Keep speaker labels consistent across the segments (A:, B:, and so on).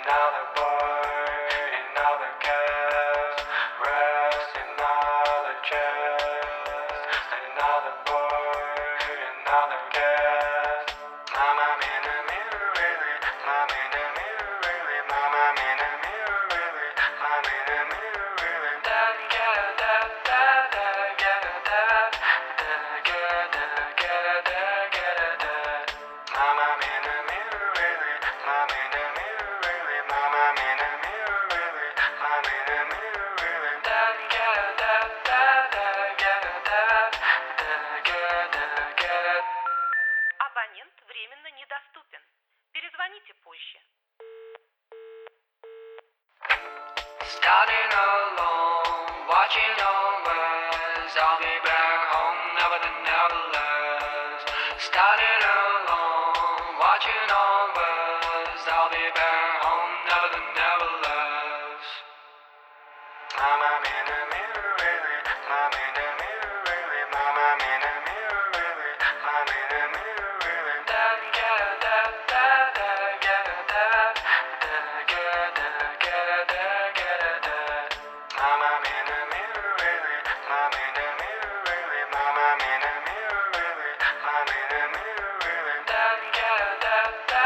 A: Another boy, another cast, rest another chest. Another boy, another cast. Mama in the mirror, really. Mama in the mirror, really. Mama in the mirror, really. Mama in the mirror, really. Da da da da da da da da da da da. Mama in the mirror, really. Mama in the mirror, really. Mama in the mirror, really. Mama in the mirror, really. Da da da da da da da da.
B: Абонент временно недоступен. Перезвоните позже.
A: Starting alone, watching always. I'll be back home, never the never less. Starting alone, watching always. I'll be back home, never the never less. Mama in the mirror, really. Mama in the mirror, really. Mama in the mirror, really. Mama in the mirror, really. Da da da da da da da. Mama in the mirror, really. Mama in the mirror, really. Mama in the mirror, really. Mama in the mirror, really. Da da da da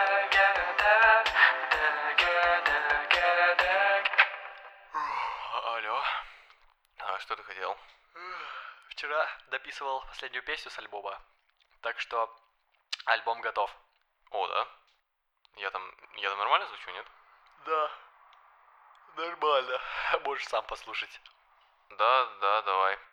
A: da da.
C: Алло, что ты хотел? Вчера дописывал последнюю песню с альбома, так что альбом готов. О, да? Я там нормально звучу, нет? Да, нормально. Можешь сам послушать. Да, давай.